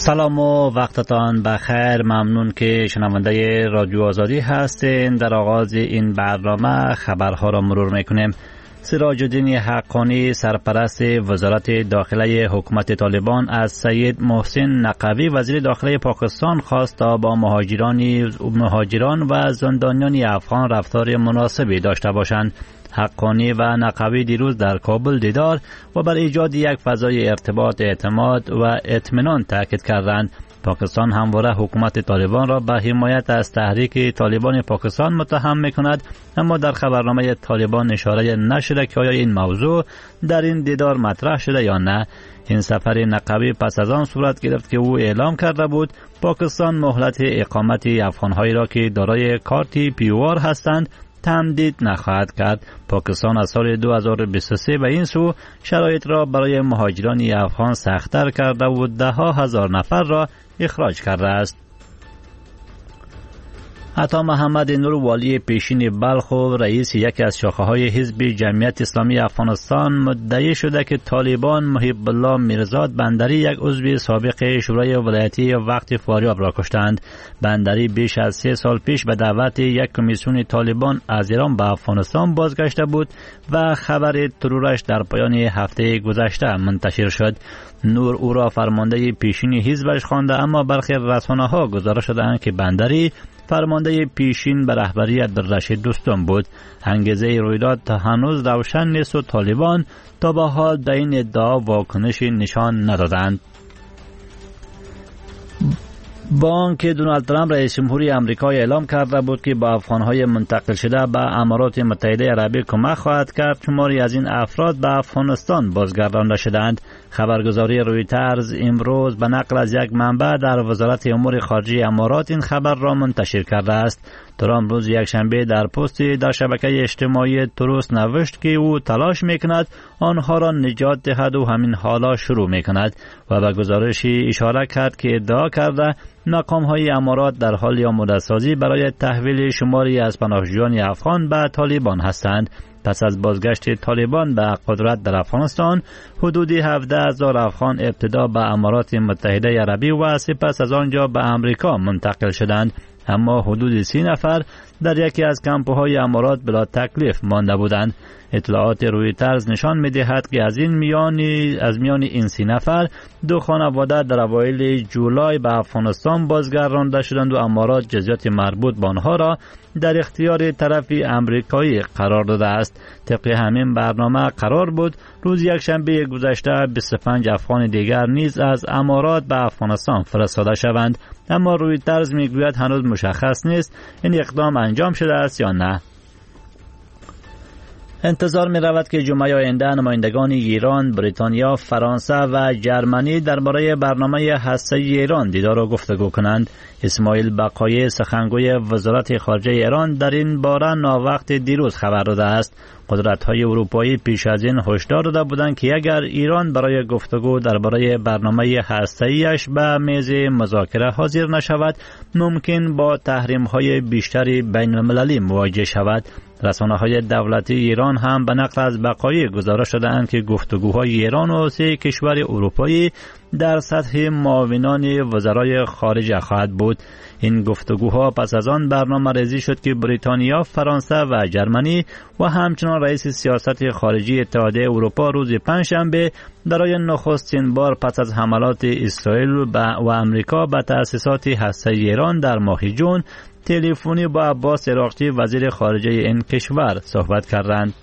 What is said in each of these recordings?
سلام و وقتتان بخیر. ممنون که شنونده رادیو آزادی هستین. در آغاز این برنامه خبرها را مرور میکنیم. سراج الدین حقانی سرپرست وزارت داخله حکومت طالبان از سید محسن نقوی وزیر داخله پاکستان خواست تا با مهاجران و زندانیان افغان رفتار مناسبی داشته باشند. حقانی و نقوی دیروز در کابل دیدار و بر ایجاد یک فضای ارتباط، اعتماد و اطمینان تاکید کردند. پاکستان همواره حکومت طالبان را به حمایت از تحریک طالبان پاکستان متهم می‌کند، اما در خبرنامه طالبان اشاره نشده که آیا این موضوع در این دیدار مطرح شده یا نه. این سفر نقوی پس از آن صورت گرفت که او اعلام کرده بود پاکستان مهلت اقامت افغان‌هایی را که دارای کارت پیوار هستند تمدید نخواهد کرد. پاکستان از سال 2023 به این سو شرایط را برای مهاجران افغان سخت‌تر کرده و ده هزار نفر را اخراج کرده است. عطا محمد نور والی پیشین بلخ و رئیس یکی از شاخه‌های حزب جمعیت اسلامی افغانستان مدعی شده که طالبان محب الله میرزاد بندری یک عضو سابق شورای ولایتی وقت فاریاب را کشتند. بندری بیش از 3 سال پیش به دعوت یک کمیسیون طالبان از ایران به افغانستان بازگشته بود و خبر ترورش در پایان هفته گذشته منتشر شد. نور او را فرمانده پیشین حزبش خوانده، اما برخی رسانه‌ها گزارش دادند که بندری فرمانده پیشین به رهبری عبدالرشید دوستم بود. انگیزه رویداد تا هنوز روشن نیست و طالبان تا به حال در این ادعا واکنشی نشان ندادند. با آنکه دونالد ترامپ رئیس جمهوری آمریکا اعلام کرده بود که با افغان‌های منتقل شده به امارات متحده عربی کمک خواهد کرد، شماری از این افراد به افغانستان بازگردانده شدند. خبرگزاری رویترز امروز به نقل از یک منبع در وزارت امور خارجه امارات این خبر را منتشر کرده است. ترامپ روز یکشنبه در پستی در شبکه اجتماعی تروس نوشت که او تلاش میکند آنها را نجات دهد و همین حالا شروع میکند و به گزارشی اشاره کرد که ادعا کرده مقام‌های امارات در حال آماده‌سازی برای تحویل شماری از پناهجویان افغان به طالبان هستند. پس از بازگشت طالبان به قدرت در افغانستان، حدود 17,000 افغان ابتدا به امارات متحده عربی و سپس از آنجا به امریکا منتقل شدند، اما حدود 30 نفر در یکی از کمپ‌های امارات بلا تکلیف مانده بودند. اطلاعات رویترز نشان می‌دهد که از میان این 30 نفر 2 خانواده در اوایل جولای به افغانستان بازگردانده شدند و امارات جزئیات مربوط به آنها را در اختیار طرف امریکایی قرار داده است. طبق همین برنامه قرار بود روز یکشنبه گذشته 25 افغان دیگر نیز از امارات به افغانستان فرستاده شوند، اما رویترز میگوید هنوز مشخص نیست این اقدام انجام شده است یا نه. انتظار می رود که جمعه آینده نمایندگان ایران، بریتانیا، فرانسه و جرمنی درباره برنامه هسته‌ای ایران دیدار و گفتگو کنند. اسماعیل بقایی سخنگوی وزارت خارجه ایران در این باره ناوقت دیروز خبر داده است. قدرت‌های اروپایی پیش از این هشدار داده بودند که اگر ایران برای گفتگو درباره برنامه هسته‌ایش به میز مذاکره حاضر نشود، ممکن با تحریم‌های بیشتری بین‌المللی مواجه شود. رسانه‌های دولتی ایران هم به نقل از بقایی گزارش دادند که گفتگوهای ایران و 3 کشور اروپایی در سطح معاونان وزرای خارجه خواهد بود. این گفتگوها پس از آن برنامه‌ریزی شد که بریتانیا، فرانسه و جرمنی و همچنان رئیس سیاست خارجی اتحادیه اروپا روز پنجشنبه برای نخستین بار پس از حملات اسرائیل و امریکا به تأسیسات هسته‌ای ایران در ماه جون تلفنی با عباس عراقچی وزیر خارجه این کشور صحبت کردند.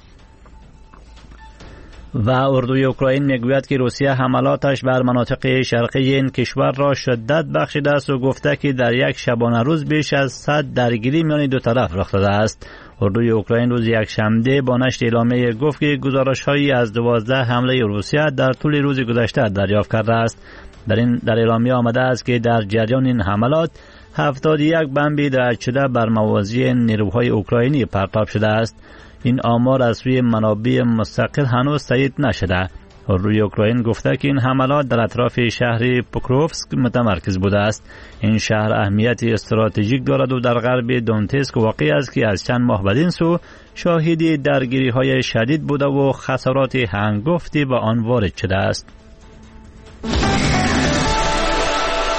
و اردوی اوکراین میگوید که روسیه حملاتش بر مناطق شرقی این کشور را شدت بخشیده است و گفته که در یک شبانه روز بیش از 100 درگیری میان دو طرف رخ داده است. اردوی اوکراین روز یکشنبه با نشر اعلامیه گفت که گزارش‌هایی از 12 حمله روسیه در طول روز گذشته دریافت کرده است. در اعلامیه آمده است که در جریان این حملات 71 بمب رد شده بر موازی نیروهای اوکراینی پرتاب شده است. این آمار از سوی منابع مستقل هنوز تایید نشده. روی اوکراین گفته که این حملات در اطراف شهر پوکروفسک متمرکز بوده است. این شهر اهمیت استراتژیک دارد و در غرب دونتسک واقع است که از چند ماه بدین سو شاهد درگیری‌های شدید بوده و خسارات هنگفتی به آن وارد شده است.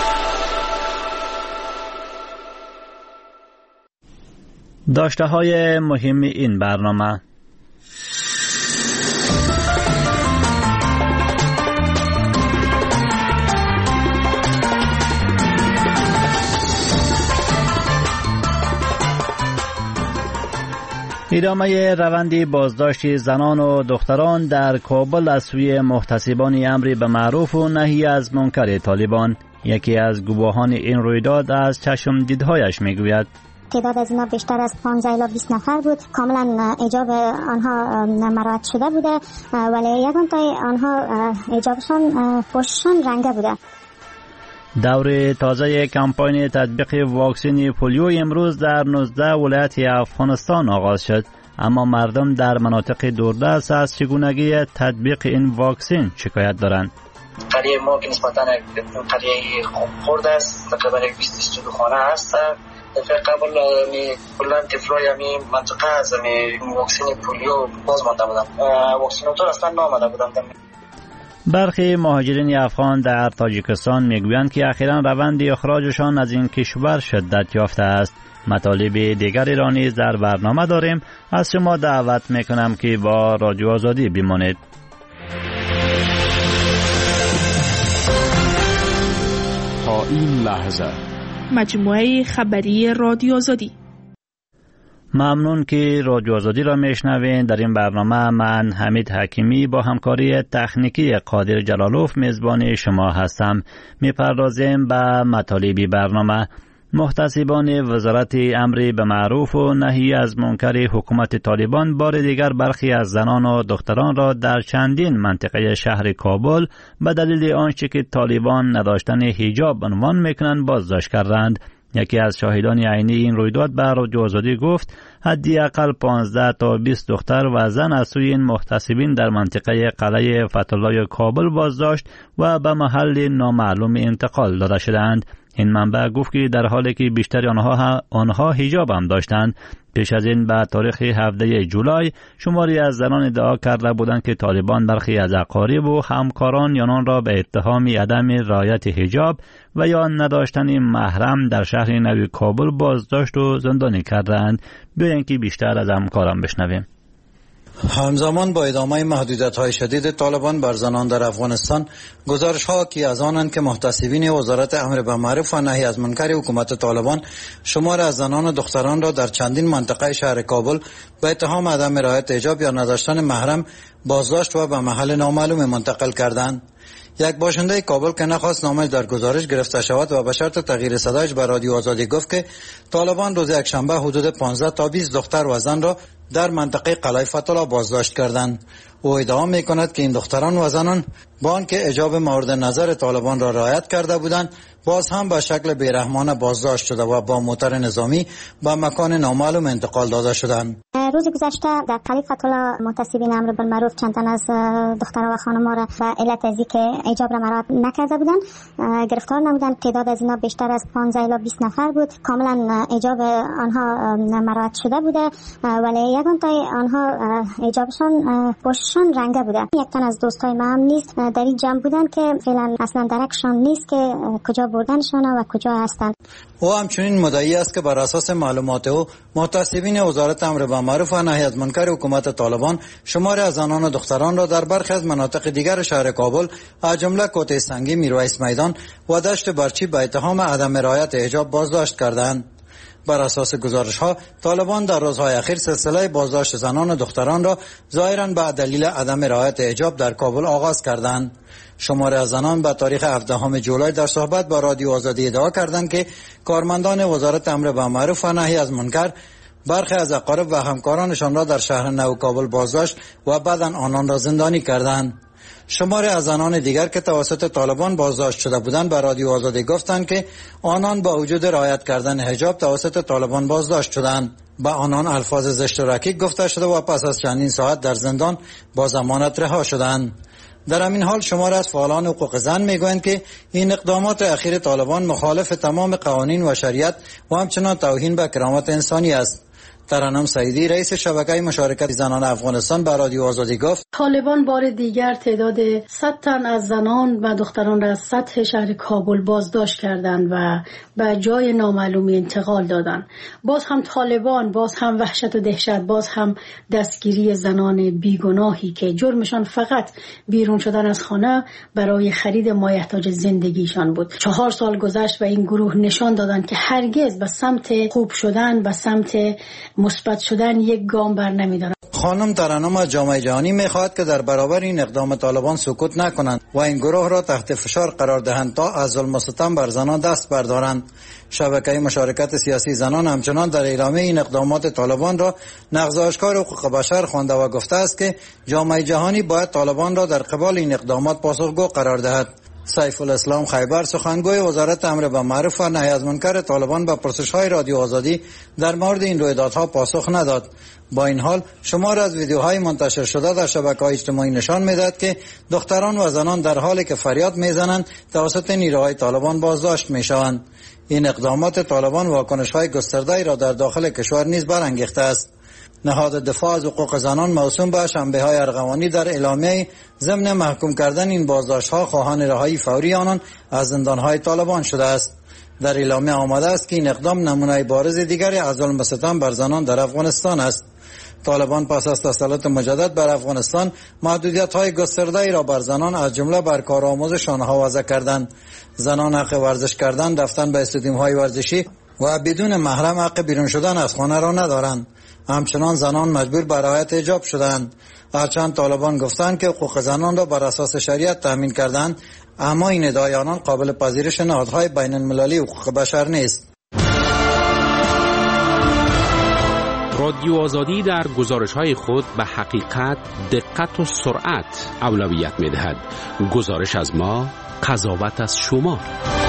داشته‌های مهم این برنامه: ادامه روند بازداشت زنان و دختران در کابل از سوی محتسبان امر به معروف و نهی از منکر طالبان. یکی از گواهان این رویداد از چشم دیدهایش میگوید تعداد از اینا بیشتر از 15 الی 20 نفر بود. کاملا حجاب آنها مراعات شده بوده، ولی یگان تای آنها حجابشان پشتشان رنگه بوده. دور تازه کمپاین تطبیق واکسن پولیو امروز در 19 ولایت افغانستان آغاز شد، اما مردم در مناطق دوردست از چگونگی تطبیق این واکسن شکایت دارند. قریه ما که نسبتاً قریه خرد است، تقریبا 20 استودیو خانه هست. دفعه قبل کلا تفرای همی منطقه از واکسن پولیو باز مانده بودم، واکسیناتور اصلا نامده بودم. برخی مهاجرین افغان در تاجیکستان میگویند که اخیراً روند اخراجشان از این کشور شدت یافته است. مطالب دیگری را نیز در برنامه داریم. از شما دعوت میکنم که با رادیو آزادی بمانید. تا این لحظه مجموعه خبری رادیو آزادی. ممنون که رادیو آزادی را میشنوین. در این برنامه من حمید حکیمی با همکاری تکنیکی قادر جلالوف میزبان شما هستم. میپردازیم به مطالب برنامه. محتسبان وزارت امر به معروف و نهی از منکر حکومت طالبان بار دیگر برخی از زنان و دختران را در چندین منطقه شهر کابل به دلیل آنچه که طالبان نداشتن حجاب عنوان میکنند بازداشت کردند. یکی از شاهدان عینی این رویداد به رادیو آزادی گفت حداقل 15 تا 20 دختر و زن از سوی این محتسبین در منطقه قلعه فتح‌الله کابل بازداشت و به محل نامعلوم انتقال داده شدند. این منبع گفت که در حالی که بیشتر آنها حجاب هم داشتند. پیش از این به تاریخ 17 جولای شماری از زنان ادعا کرده بودند که طالبان برخی از اقارب و همکاران آنان را به اتهام عدم رعایت حجاب و یا نداشتن محرم در شهر نو کابل بازداشت و زندانی کردند. بیایید که بیشتر از همکاران بشنویم. همزمان با ادامه محدودیت‌های شدید طالبان بر زنان در افغانستان، گزارش‌ها که از آنند که محتسبین وزارت امر به معروف و نهی از منکر حکومت طالبان شمار از زنان و دختران را در چندین منطقه شهر کابل به اتهام عدم رعایت حجاب یا نداشتن محرم بازداشت و به محل نامعلوم منتقل کردند. یک باشنده کابل که نخواست نامش در گزارش گرفته شود و به شرط تغییر صدایش به رادیو آزادی گفت که طالبان روز یکشنبه حدود 15 تا 20 دختر و زن را در منطقه قلعه فتح‌الله بازداشت کردند. او ادعا می‌کند که این دختران و زنان با آنکه حجاب مورد نظر طالبان را رعایت کرده بودند باز هم به شکل بیرحمانه بازداشت شده و با موتر نظامی به مکان نامعلوم انتقال داده شدند. روز گذشته در قلعه فتح‌الله محتسبین امر بالمعروف چند تن از دخترها و خانم‌ها را به علت از اینکه حجاب را مراعات نکرده بودند گرفتار نمودند. تعداد از اینا بیشتر از 15 الی 20 نفر بود. کاملا حجاب آنها مراعات شده بوده، ولی یگان تای آنها حجابشان پشتشان رنگه بوده. یک تن از دوستای ما هم نیست در این جمع بودن که فعلا اصلا درکشان نیست که کجا بردنشان و کجا هستند. او همچنین مدعی است که بر اساس معلومات او محتسبین وزارت امر به معروف و نهی از منکر حکومت طالبان شماری از زنان و دختران را در برخی از مناطق دیگر شهر کابل از جمله کوته سنگی، میرویس میدان و دشت برچی به اتهام عدم رعایت حجاب بازداشت کردند. بر اساس گزارش‌ها طالبان در روزهای اخیر سلسله بازداشت زنان و دختران را ظاهراً به دلیل عدم رعایت حجاب در کابل آغاز کردند. شماری از زنان به تاریخ 17 جولای در صحبت با رادیو آزادی ادعا کردند که کارمندان وزارت امر به معروف و نهی از منکر برخی از اقارب و همکارانشان را در شهر نو کابل بازداشت و بعداً آنان را زندانی کردند. شماری از زنان دیگر که توسط طالبان بازداشت شده بودند به رادیو آزادی گفتند که آنان با وجود رعایت کردن حجاب توسط طالبان بازداشت شدند. به آنان الفاظ زشت و رکیک گفته شده و پس از چندین ساعت در زندان با ضمانت رها شدند. در همین حال شماری از فعالان حقوق زن میگویند که این اقدامات اخیر طالبان مخالف تمام قوانین و شریعت و همچنان توهین به کرامت انسانی است. ترنم سعیدی رئیس شبکه مشارکت زنان افغانستان به رادیو آزادی گفت طالبان بار دیگر تعداد 100 تن از زنان و دختران را از سطح شهر کابل بازداشت کردند و به جای نامعلومی انتقال دادند. باز هم طالبان، باز هم وحشت و دهشت، باز هم دستگیری زنان بیگناهی که جرمشان فقط بیرون شدن از خانه برای خرید مایحتاج زندگیشان بود. 4 سال گذشت و این گروه نشان دادند که هرگز به سمت خوب شدن، به سمت مثبت شدن یک گام بر نمی‌دارند. خانم ترنم از جامعه جهانی می‌خواهد که در برابر این اقدام طالبان سکوت نکنند و این گروه را تحت فشار قرار دهند تا از ظلم و ستم بر زنان دست بردارند. شبکه مشارکت سیاسی زنان همچنان در اعلامیه این اقدامات طالبان را نقض آشکار حقوق بشر خوانده و گفته است که جامعه جهانی باید طالبان را در قبال این اقدامات پاسخگو قرار دهد. سیف الاسلام خیبر سخنگوی وزارت امر بالمعروف و نهی از منکر طالبان به پرسش‌های رادیو آزادی در مورد این رویدادها پاسخ نداد. با این حال شمار از ویدیوهای منتشر شده در شبکه‌های اجتماعی نشان می‌دهد که دختران و زنان در حالی که فریاد می‌زنند توسط نیروهای طالبان بازداشت می‌شوند. این اقدامات طالبان واکنش‌های گسترده‌ای را در داخل کشور نیز برانگیخته است. نهاد دفاع از حقوق زنان موسوم به شنبه‌های ارغوانی در اعلامیه ضمن محکوم کردن این بازداشت‌ها خواهان رهایی فوری آنان از زندان‌های طالبان شده است. در اعلامیه آمده است که این اقدام نمونه بارز دیگری از ظلم و ستم بر زنان در افغانستان است. طالبان پس از تسلط مجدد بر افغانستان محدودیت‌های گسترده‌ای را بر زنان از جمله بر کارآموز آنها وضع کردند. زنان حق ورزش کردن، رفتن به استادیوم‌های ورزشی و بدون محرم حق بیرون شدن از خانه را ندارند. همچنان زنان مجبور به رعایت حجاب شدند. هرچند طالبان گفتند که حقوق زنان را بر اساس شریعت تامین کردند، اما این ادعای آنان قابل پذیرش نهادهای بین المللی حقوق بشر نیست. رادیو آزادی در گزارش‌های خود به حقیقت، دقت و سرعت اولویت می‌دهد. گزارش از ما، قضاوت از شما.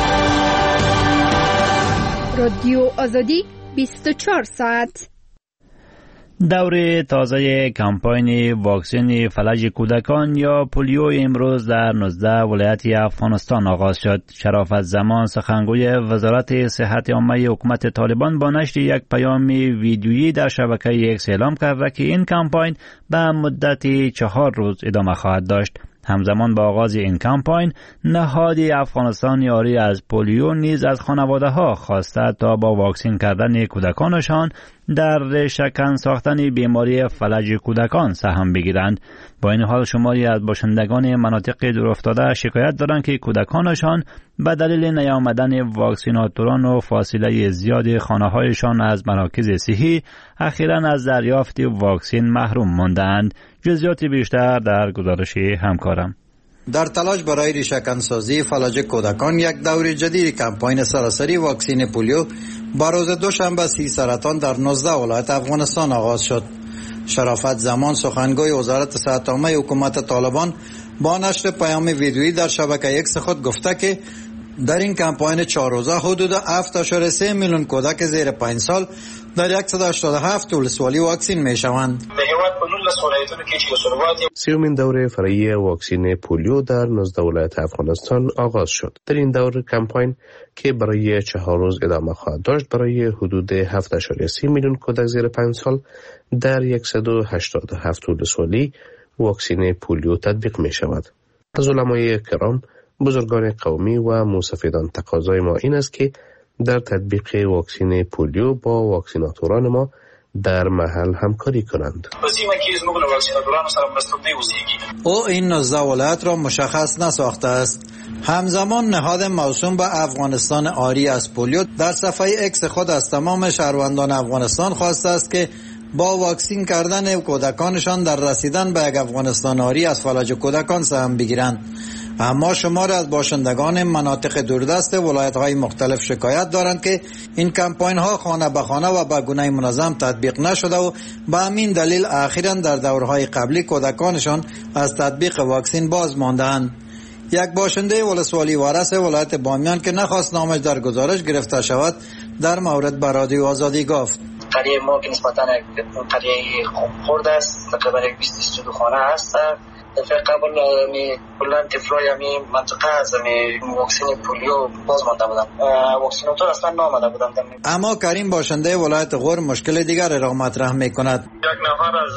رادیو آزادی 24 ساعت. دور تازه کمپاین واکسن فلج کودکان یا پولیو امروز در 19 ولایت افغانستان آغاز شد. شرافت زمان سخنگوی وزارت صحت عامه حکومت طالبان با نشر یک پیام ویدیویی در شبکه ایکس اعلام کرد که این کمپاین به مدت 4 روز ادامه خواهد داشت. همزمان با آغاز این کمپاین، نهاد افغانستان یاری از پولیو نیز از خانواده‌ها خواسته تا با واکسن کردن کودکانشان در شکن ساختن بیماری فلج کودکان سهم بگیرند. با این حال شماری از باشندگان مناطق دورافتاده شکایت دارند که کودکانشان به دلیل نیامدن واکسیناتوران و فاصله زیاد خانه‌هایشان از مراکز صحی اخیراً از دریافت واکسن محروم ماندند. جزئیات بیشتر در گزارش همکارم. در تلاش برای ریشه‌کنسازی فلج کودکان یک دور جدید کمپاین سراسری واکسن پولیو با روز دوشنبه 30 سرطان در 19 ولایت افغانستان آغاز شد. شرافت زمان سخنگوی وزارت صحت عامه حکومت طالبان با نشر پیام ویدیویی در شبکه ایکس خود گفته که در این کمپاین 4 روزه حدود 7.3 میلیون کودک زیر 5 سال در 187 ولسوالی واکسین می شوند. سیومین دوره فرعی واکسن پولیو در 19 ولایت افغانستان آغاز شد. در این دور کمپاین که برای 4 روز ادامه خواهد داشت، برای حدود 7.3 میلیون کودک زیر 5 سال در 187 ولسوالی واکسن پولیو تطبیق می شود. از علمای کرام، بزرگان قومی و موسفیدان تقاضای ما این است که در تطبیق واکسن پولیو با واکسیناتوران ما در محل همکاری کنند. او این 19 ولایت را مشخص نساخته است. همزمان نهاد موسوم به افغانستان آری از پولیو در صفحه اکس خود از تمام شهروندان افغانستان خواسته است که با واکسین کردن کودکانشان در رسیدن به یک افغانستان آری از فلج کودکان سهم بگیرند. اما شمار از باشندگان مناطق دوردست ولایت‌های مختلف شکایت دارند که این کمپاین ها خانه به خانه و به گونه منظم تطبیق نشده و به همین دلیل اخیراً در دورهای قبلی کودکانشان از تطبیق واکسن باز مانده‌اند. یک باشنده ولسوالی وارث ولایت بامیان که نخواست نامش در گزارش گرفته شود در مورد به رادیو آزادی گفت: قریه ما که نسبتاً قریه خرد است، تقریبا 20 خانه است دفعه قبل کلا تفرای همین منطقه از واکسن پولیو باز مانده بودن، واکسیناتور اصلا نامده بودن. اما کریم باشنده ولایت غور مشکل دیگر را مطرح میکند. یک نفر از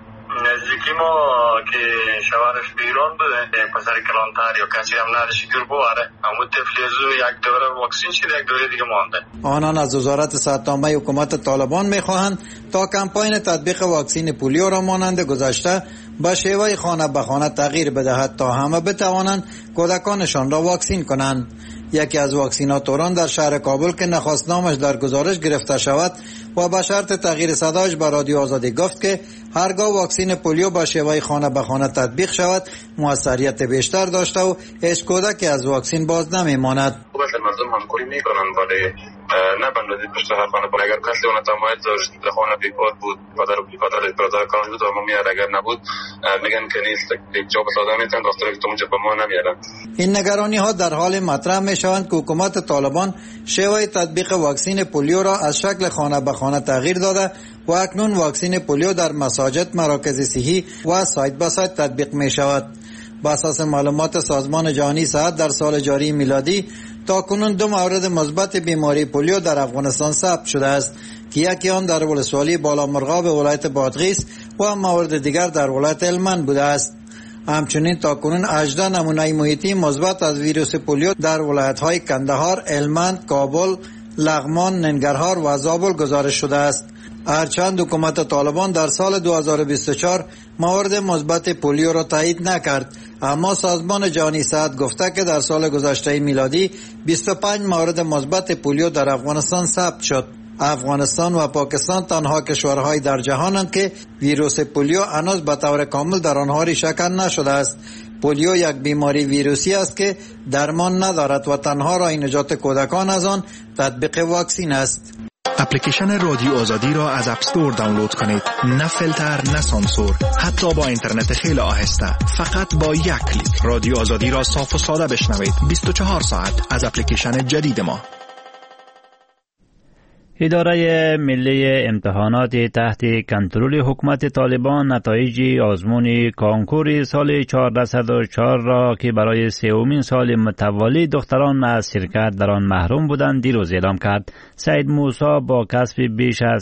نزدیکی ما که شوهرش به ایران بوده، پسر کلانتر یا کسی هم نداشت گیر بواره، اما طفلی از یک دوره واکسین شده، یک دوره دیگه مانده. آنان از وزارت صحت عامه حکومت طالبان میخواهند تا کمپاین تطبیق واکسین پولیو را مانند گذشته به شیوه خانه به خانه تغییر بدهد تا همه بتوانند کودکانشان را واکسین کنند. یکی از واکسیناتوران در شهر کابل که نخست نامش در گزارش گرفته شود و به شرط تغییر صدایش به رادیو آزادی گفت که هرگاه واکسین پولیو با شیوه خانه به خانه تطبیق شود موثریت بیشتر داشته و هیچ کودکی از واکسین باز نمیماند. مردم همکاری میکنن ولی نه بندازی پشت هر خانه پر. اگر کسی اون تمایل داشت خانه بیکار بود، پدر کار بود و ما میاد، اگر نبود میگن که نیست، جا به ساده میتن دفتر که اونجا به ما نمیارن. این نگرانی ها در حال مطرح میشوند که حکومت طالبان شیوه تطبیق واکسین پولیو را از شکل خانه به خانه تغییر داده و اکنون واکسین پولیو در مساجد، مراکز صحی و سایت به سایت تطبیق می شود. با اساس معلومات سازمان جهانی صحت در سال جاری میلادی تاکنون 2 مورد مثبت بیماری پولیو در افغانستان ثبت شده است که یکی آن در ولسوالی بالامرغاب ولایت بادغیس و مورد دیگر در ولایت هلمند بوده است. همچنین تاکنون 18 نمونه محیطی مثبت از ویروس پولیو در ولایت‌های کندهار، هلمند، کابل، لغمان، ننگرهار و زابل گزارش شده است. هرچند حکومت طالبان در سال 2024 موارد مثبت پولیو را تایید نکرد، اما سازمان جهانی صحت گفته که در سال گذشته میلادی 25 مورد مثبت پولیو در افغانستان ثبت شد. افغانستان و پاکستان تنها کشورهای در جهانند که ویروس پولیو هنوز به طور کامل در آنها ریشه‌کن نشده است. پولیو یک بیماری ویروسی است که درمان ندارد و تنها راه نجات کودکان از آن تطبیق واکسین است. اپلیکیشن رادیو آزادی را از اپ استور دانلود کنید. نه فیلتر، نه سانسور، حتی با اینترنت خیلی آهسته. فقط با یک کلیک رادیو آزادی را صاف و ساده بشنوید. 24 ساعت از اپلیکیشن جدید ما. اداره ملی امتحانات تحت کنترل حکومت طالبان نتایج آزمون کانکور سال 1404 را که برای 3مین سال متوالی دختران از شرکت در آن محروم بودند دیروز اعلام کرد. سعید موسی با کسب بیش از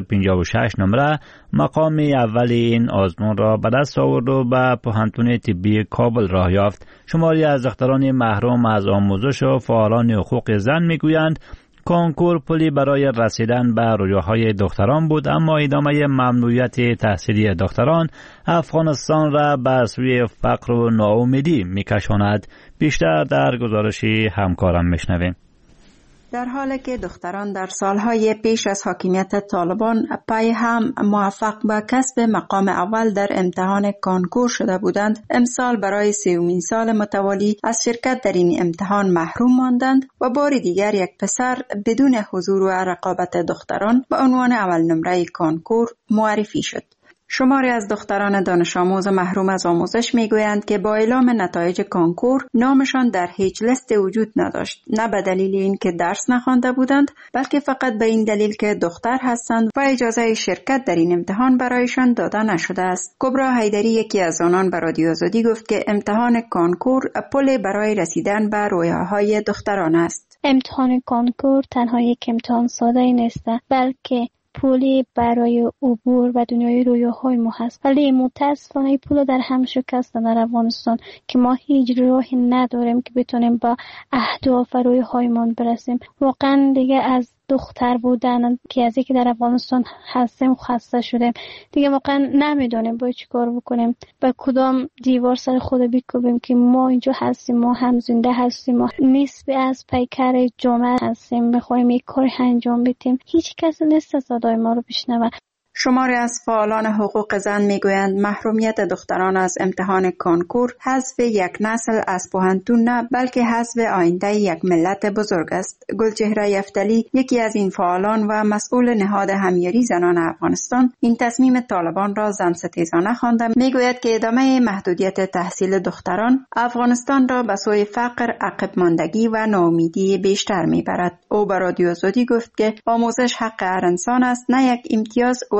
356 نمره مقام اول این آزمون را به دست آورد و به پوهنتون طبی کابل راه یافت. شماری از دختران محروم از آموزش و فعالان حقوق زن میگویند کنکور پلی برای رسیدن به رویاهای دختران بود، اما ادامه ممنوعیت تحصیلی دختران افغانستان را به سوی فقر و ناامیدی میکشاند. بیشتر در گزارش همکارم میشنویم. در حالی که دختران در سالهای پیش از حاکمیت طالبان پای هم موفق به کسب مقام اول در امتحان کانکور شده بودند، امسال برای 3مین سال متوالی از شرکت در این امتحان محروم ماندند و بار دیگر یک پسر بدون حضور و رقابت دختران به عنوان اول نمره کانکور معرفی شد. شماری از دختران دانش آموز محروم از آموزش میگویند که با اعلام نتایج کانکور نامشان در هیچ لیست وجود نداشت، نه به دلیل اینکه درس نخوانده بودند، بلکه فقط به این دلیل که دختر هستند و اجازه شرکت در این امتحان برایشان داده نشده است. کبرا حیدری یکی از آنان به رادیو آزادی گفت که امتحان کانکور پل برای رسیدن به رویاهای دختران است. امتحان کانکور تنها یک امتحان ساده نیست، بلکه پولی برای عبور و دنیای رویاهای ما هست، ولی متاسفانه پول در هم شکسته در افغانستان که ما هیچ راهی نداریم که بتونیم با اهداف و رویاهایمان برسیم. واقعا دیگه از دختر بودن که از اینکه در افغانستان هستیم خسته شدیم، دیگه واقعا نمیدونیم باید چی کار بکنیم، با کدام دیوار سر خود بکوبیم که ما اینجا هستیم، ما هم زنده هستیم، ما نسبی از پیکر جامعه هستیم، میخوایم یک کار انجام بدیم، هیچ کس نیست صدای ما رو بشنوه. شماری از فعالان حقوق زن میگویند محرومیت دختران از امتحان کانکور حذف یک نسل از پوهنتون نه، بلکه حذف آینده یک ملت بزرگ است. گلچهره یفتلی یکی از این فعالان و مسئول نهاد همیاری زنان افغانستان این تصمیم طالبان را زن ستیزانه خوانده. میگوید که ادامه محدودیت تحصیل دختران افغانستان را به سوی فقر، عقب ماندگی و ناامیدی بیشتر میبرد. او به رادیو آزادی گفت که آموزش حق هر انسان است، نه یک امتیاز و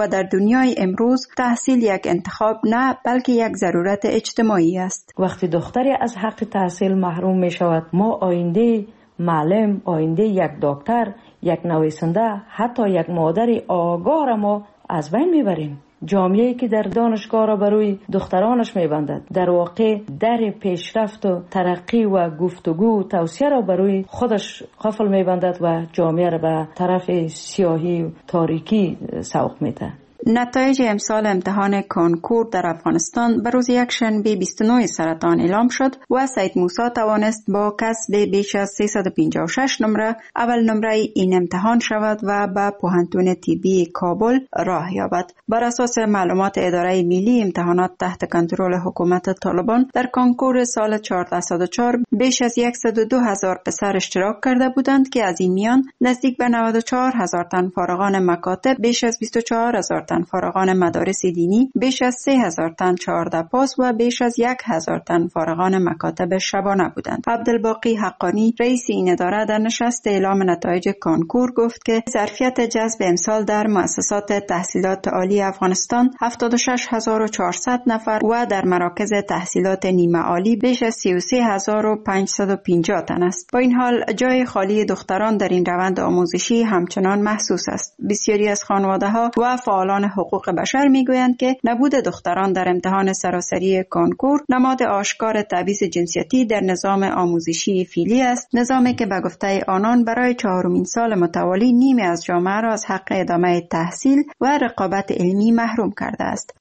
و در دنیای امروز تحصیل یک انتخاب نه بلکه یک ضرورت اجتماعی است. وقتی دختری از حق تحصیل محروم می شود، ما آینده معلم، آینده یک دکتر، یک نویسنده، حتی یک مادر آگاه را ما از بین میبریم. جامعه‌ای که در دانشگاه را بروی دخترانش میبندد، در واقع در پیشرفت و ترقی و گفتگو و توسعه را بروی خودش قفل میبندد و جامعه را به طرف سیاهی و تاریکی سوق میده. نتایج امسال امتحان کنکور در افغانستان به روز یکشنبه 29 سرطان اعلام شد و سید موسی توانست با کسب بیش از 356 نمره اول نمره این امتحان شود و به پوهنتون طبی کابل راه یابد. بر اساس معلومات اداره ملی امتحانات تحت کنترل حکومت طالبان، در کنکور سال 1404 بیش از 102,000 پسر اشتراک کرده بودند که از این میان نزدیک به 94,000 تن فارغان مکاتب، بیش از 24,000 تن فارغان مدارس دینی، بیش از 3,000 تن 14 پاس و بیش از 1,000 تن فارغان مکاتب شبانه بودند. عبدالباقی حقانی رئیس این اداره در نشست اعلام نتایج کنکور گفت که ظرفیت جذب امسال در مؤسسات تحصیلات عالی افغانستان 76,400 نفر و در مراکز تحصیلات نیمه عالی بیش از 33,550 تن است. با این حال جای خالی دختران در این روند آموزشی همچنان محسوس است. بسیاری از خانواده‌ها و فعالان حقوق بشر میگویند که نبود دختران در امتحان سراسری کنکور نماد آشکار تبعیض جنسیتی در نظام آموزشی فعلی است، نظامی که به گفته آنان برای 4مین سال متوالی نیمی از جامعه را از حق ادامه تحصیل و رقابت علمی محروم کرده است.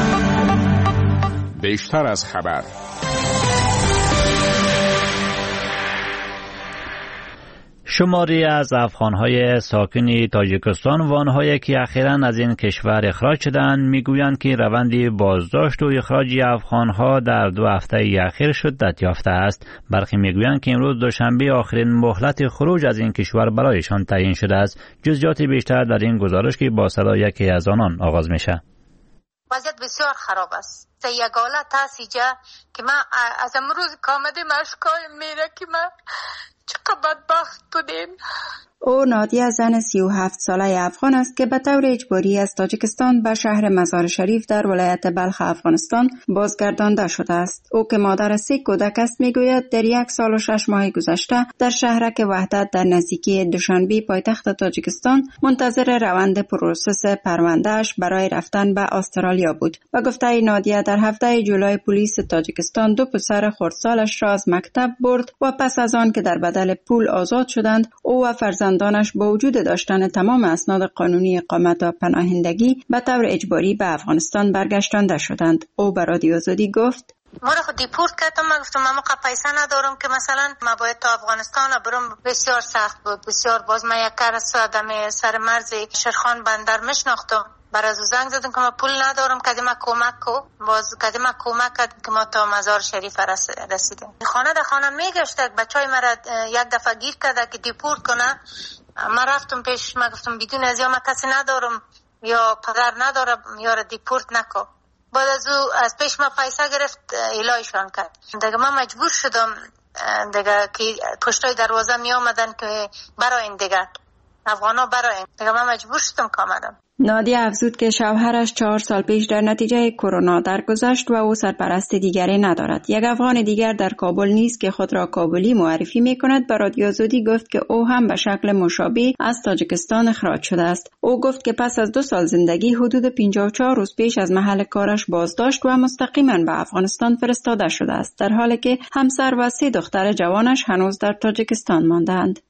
بیشتر از خبر. شماری از افغان‌های ساکن تاجیکستان و آنهایی که اخیراً از این کشور اخراج شدند میگویند که روند بازداشت و اخراج افغان‌ها در 2 هفته اخیر شدت یافته است. برخی میگویند که امروز دوشنبه آخرین مهلت خروج از این کشور برایشان تعیین شده است. جزئیات بیشتر در این گزارش که با صدای یکی از آنان آغاز میشه. وضعیت بسیار خراب است. یک حالت هست که من از امروز کامده مشکای میره که من چقدر بدبخت بودیم. او نادیه زن 37 ساله افغان است که به طور اجباری از تاجیکستان به شهر مزار شریف در ولایت بلخ افغانستان بازگردانده شده است. او که مادر 3 کودک است میگوید در 1 سال و 6 ماه گذشته در شهرک وحدت در نزدیکی دوشنبه پایتخت تاجیکستان منتظر روند پروسس پروندهش برای رفتن به استرالیا بود. به گفته نادیه در هفته جولای پلیس تاجیکستان 2 پسر خردسالش را از مکتب برد و پس از آن که در بدل پول آزاد شدند، او و فرزندانش با وجود داشتن تمام اسناد قانونی اقامت و پناهندگی به طور اجباری به افغانستان برگشتانده شدند. او به رادیو آزادی گفت: ما رو دیپورت کردم. من گفتم من پیسه ندارم که مثلا ما باید تا افغانستان برم. بسیار سخت بود، بسیار. باز من یک کار سر مرز شیرخان بندر میشناختم. برای زنگ زدم که ما پول ندارم، کدیما کمک کو. باز کدیما کمک کرد که ما تا مزار شریف رسیدیم. خانه در خانه میگشت. بچهای مرا یک دفعه گیر کرده که دیپورت کنه. من رفتم پیش، من گفتم بدون از یا من کسی ندارم یا پدر ندارم یا را دیپورت نکو. بعد از او از پیش ما پیسه گرفت، ایلایشان کرد. دیگه من مجبور شدم دیگه که پشتای دروازه می آمدن که براین دیگه افغانا براین. دیگه من مجبور شدم که آمدم. نادیه افزود که شوهرش 4 سال پیش در نتیجه کرونا درگذشت و او سرپرست دیگری ندارد. یک افغان دیگر در کابل نیز که خود را کابلی معرفی می کند به رادیو آزادی گفت که او هم به شکل مشابه از تاجیکستان اخراج شده است. او گفت که پس از 2 سال زندگی حدود 54 روز پیش از محل کارش بازداشت و مستقیما به افغانستان فرستاده شده است، در حالی که همسر و 3 دختر جوانش هنوز در تاجیکستان مانده‌اند.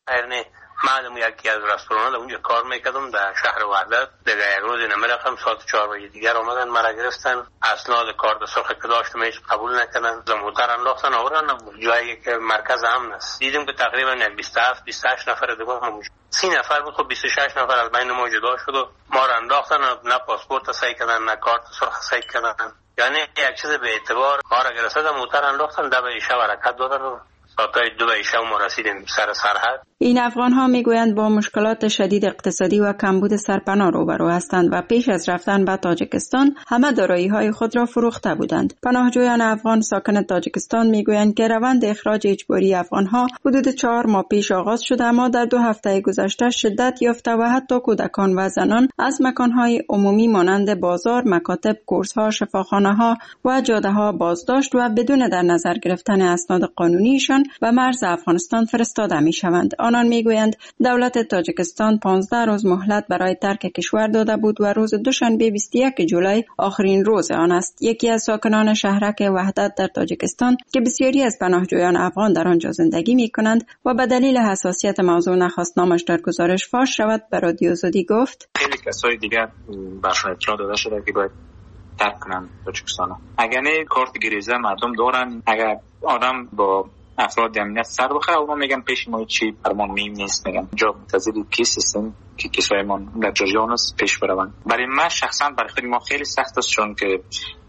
معلوم یکی از رستوران اونجا کار میکردم در شهر وحدت. دیگه یک روز نمیرفتم، ساعت 4 بجه دیگر آمدن مرا گرفتن. اسناد کارت سرخ که داشتم هیچ قبول نکردن. زموتر انداختن آوردن جایی که مرکز امن است. دیدیم که تقریبا 27 28 نفر دیگه همونجا. 30 نفر بود، خب 26 نفر از بین ما جدا شد و ما را انداختن. نه پاسپورت صحیح کردن نه کارت سرخ صحیح کردن. یعنی یک چیز به اعتبار. ما را گرفتن موتر انداختن، 10 شب حرکت دادن و ساعت 2 شب ما رسیدیم سر سرحد. این افغان‌ها میگویند با مشکلات شدید اقتصادی و کمبود سرپناه روبرو هستند و پیش از رفتن به تاجیکستان همه دارایی‌های خود را فروخته بودند. پناهجویان افغان ساکن تاجیکستان میگویند که روند اخراج اجباری افغان‌ها حدود 4 ماه پیش آغاز شده، اما در 2 هفته گذشته شدت یافته و حتی کودکان و زنان از مکان‌های عمومی مانند بازار، مکاتب، کورس‌ها، شفاخانه‌ها و جاده‌ها بازداشت و بدون در نظر گرفتن اسناد قانونیشان به مرز افغانستان فرستاده می‌شوند. آنان میگویند دولت تاجیکستان 15 روز مهلت برای ترک کشور داده بود و روز دوشنبه 21 جولای آخرین روز آن است. یکی از ساکنان شهرک وحدت در تاجیکستان که بسیاری از پناهجویان افغان در آنجا زندگی می‌کنند و به دلیل حساسیت موضوع نخواست نامش در گزارش فاش شود، به رادیو آزادی گفت: خیلی کسای دیگر برشون اطلاع داده شده که باید ترک کنن تاجیکستان. اگر نه کارت گریزه مردم دارن، اگر آدم با افراد امنیت سر بخوره اونا میگن پیش ما چی فرمان مهم نیست، میگن جا منتظر کیس هستیم که کیسای ما در جریان است پیش بروند. برای من شخصا برای خود ما خیلی سخت است، چون که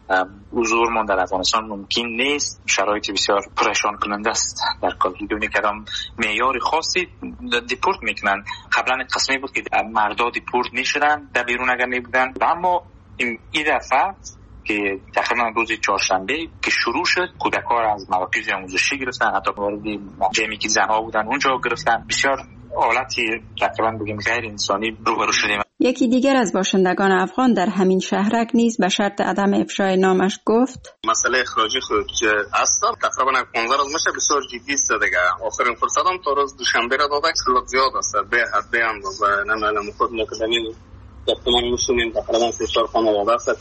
حضور ما در افغانستان ممکن نیست. شرایط بسیار پریشان کننده است در کل. بدون کدام معیار خاصی دیپورت میکنن. قبلا قسمی بود که مردا دیپورت نشدن در بیرون اگر نبودن، اما این دفعه که تقریبا روز چهارشنبه که شروع شد کودکان از مراکز آموزشی گرفتن، حتی وارد جمعی که زنها بودن اونجا گرفتن. بسیار حالتی تقریبا بگیم غیر انسانی روبرو شدیم. یکی دیگر از باشندگان افغان در همین شهرک نیز به شرط عدم افشای نامش گفت: مسئله اخراجی خود است تقریبا 15 روز میشه، بسیار جدی است دیگه. آخرین فرصتم تا روز دوشنبه را دادن، خیلی زیاد است به حد اندازه نمیدونم خود مقدمی تقریبا میشونیم تقریبا 3-4 خانواده است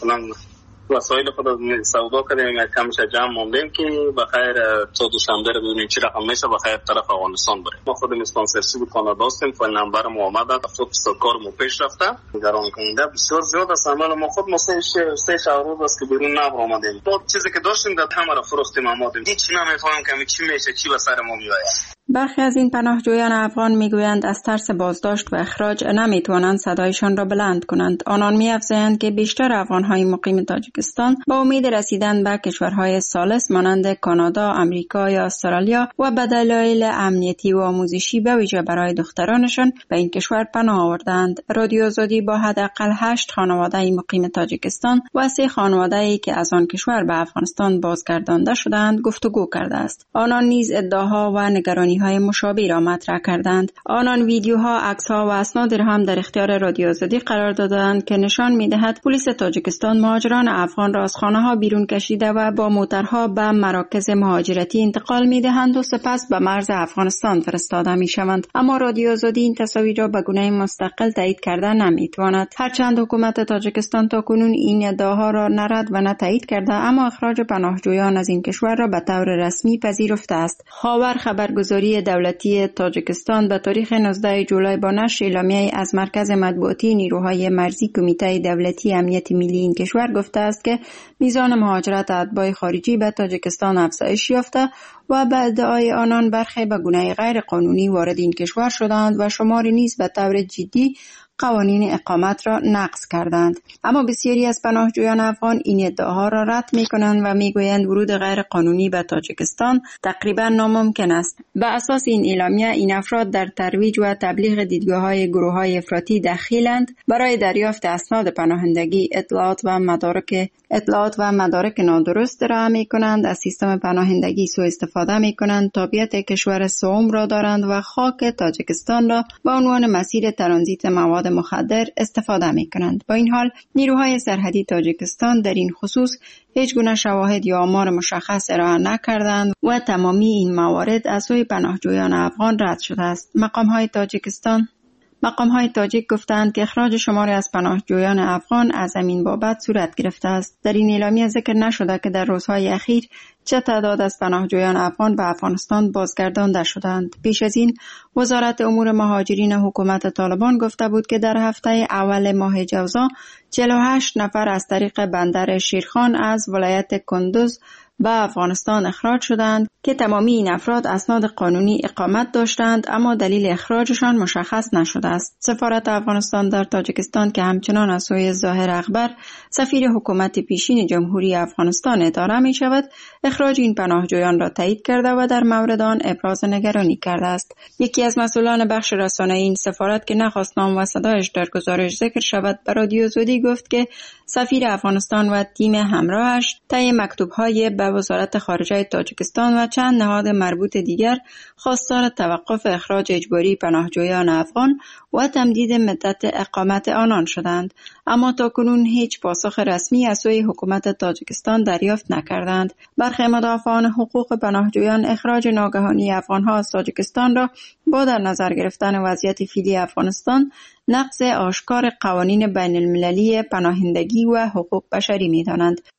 وسایل خود سودا کردیم، کمش جمع موندیم که بخیر تا دوشنبه رو ببینیم چی رقم میشه بخیر طرف افغانستان بریم. ما خود اسپانسرشیپ کانادا هستیم، فایل نمبر ما اومده، افراد کارمون پیش رفته. نگران کننده بسیار زیاد است. عمل ما خود ما 3 شهر است که بیرون نبرآمدیم. ما چیزی که داشتیم در همه را فروختیم آمدیم. هیچ نمیفهمم که چی میشه، چی به سر ما میاد. برخی از این پناهجویان افغان میگویند از ترس بازداشت و اخراج نمیتوانند صدایشان را بلند کنند. آنان می‌افزایند که بیشتر افغان‌های مقیم تاجیکستان با امید رسیدن به کشورهای ثالث مانند کانادا، آمریکا یا استرالیا و به دلایل امنیتی و آموزشی به ویژه برای دخترانشان به این کشور پناه آوردند. رادیو آزادی با حداقل 8 خانواده مقیم تاجیکستان و 3 خانواده‌ای که از آن کشور به افغانستان بازگردانده شدند گفتگو کرده است. آنان نیز ادعاها و نگرانی های مشابه را مطرح کردند. آنان ویدیوها، عکس‌ها و اسناد را هم در اختیار رادیو آزادی قرار دادند که نشان می‌دهد پلیس تاجیکستان مهاجران افغان را از خانه‌ها بیرون کشیده و با موترها به مراکز مهاجرتی انتقال می‌دهند و سپس به مرز افغانستان فرستاده می‌شوند. اما رادیو آزادی این تصاویر را به گونه مستقل تایید کرده نمی‌تواند. هرچند حکومت تاجیکستان تاکنون این ادعاها را نه رد و نه تایید کرده، اما اخراج پناهجویان از این کشور را به طور رسمی پذیرفته است. خاور خبرگزاری دولتی تاجیکستان به تاریخ 19 جولای با نشر اعلامیه‌ای از مرکز مطبوعاتی نیروهای مرزی کمیته دولتی امنیت ملی این کشور گفته است که میزان مهاجرت اتباع خارجی به تاجیکستان افزایش یافته و به ادعای آنان برخی به گونه غیر قانونی وارد این کشور شدند و شماری نیز به طور جدی قوانین اقامت را نقض کردند. اما بسیاری از پناهجویان افغان این ادعاها را رد می‌کنند و می‌گویند ورود غیر قانونی به تاجیکستان تقریبا ناممکن است. به اساس این اعلامیه این افراد در ترویج و تبلیغ دیدگاه‌های گروه‌های افراطی دخیلند، برای دریافت اسناد پناهندگی اطلاعات و مدارک نادرست ارائه می‌کنند، از سیستم پناهندگی سوء استفاده می‌کنند، تابعیت کشور سوم را دارند و خاک تاجیکستان را به عنوان مسیر ترانزیت مواد مخدر استفاده می‌کنند. با این حال نیروهای سرحدی تاجیکستان در این خصوص هیچ گونه شواهد یا آمار مشخص ارائه نکردند و تمامی این موارد از سوی پناهجویان افغان رد شده است. مقام‌های تاجیک گفتند که اخراج شماری از پناهجویان افغان از همین بابت صورت گرفته است. در این اعلامیه ذکر نشده که در روزهای اخیر چه تعداد از پناهجویان افغان به افغانستان بازگردانده شدند. پیش از این وزارت امور مهاجرین حکومت طالبان گفته بود که در هفته اول ماه جوزا 48 نفر از طریق بندر شیرخان از ولایت کندوز به افغانستان اخراج شدند که تمامی این افراد اسناد قانونی اقامت داشتند، اما دلیل اخراجشان مشخص نشده است. سفارت افغانستان در تاجیکستان که همچنان از سوی ظاهر اخبر سفیر حکومت پیشین جمهوری افغانستان اداره می شود، اخراج این پناهجویان را تایید کرده و در مورد آن ابراز نگرانی کرده است. یکی از مسئولان بخش رسانه‌ای این سفارت که نخواست نام و صدایش در گزارش ذکر شود به رادیو آزادی گفت که سفیر افغانستان و تیم همراهش طی مکتوب‌های به وزارت خارجه تاجیکستان و چند نهاد مربوط دیگر خواستار توقف اخراج اجباری پناهجویان افغان و تمدید مدت اقامت آنان شدند، اما تاکنون هیچ پاسخ رسمی از سوی حکومت تاجیکستان دریافت نکردند. برخی مدافعان حقوق پناهجویان اخراج ناگهانی افغان‌ها از تاجیکستان را با در نظر گرفتن وضعیت فعلی افغانستان نقض آشکار قوانین بین المللی پناهندگی و حقوق بشری می‌دانند.